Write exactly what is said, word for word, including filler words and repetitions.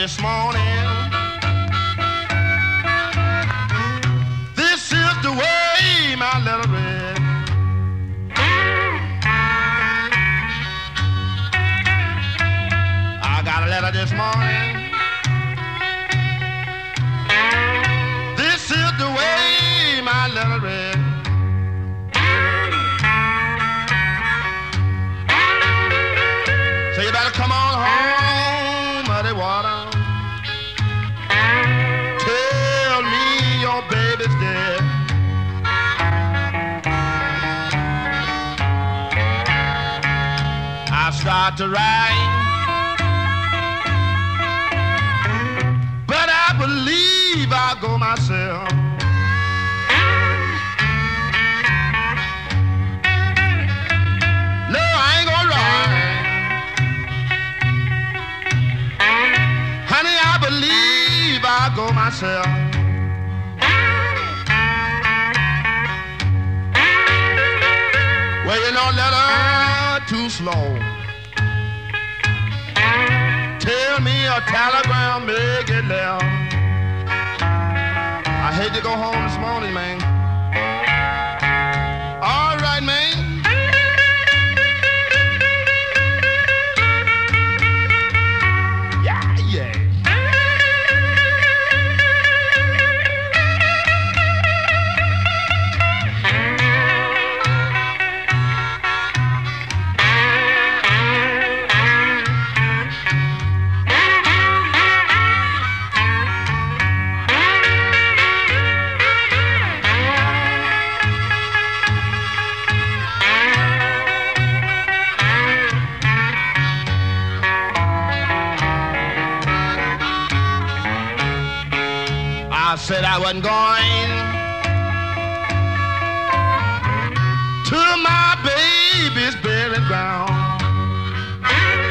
this morning. This is the way my letter read. I got a letter this morning. This is the way my letter read. So you better come on home, muddy water. Tell me your baby's dead. I start to write, but I believe I'll go myself. No, I ain't gonna write. Honey, I believe I'll go myself. Well, you know, letter too slow. Tell me a telegram, make it loud. I hate to go home this morning, man. All right, man. Yeah, yeah. I said I wasn't going to my baby's burial ground.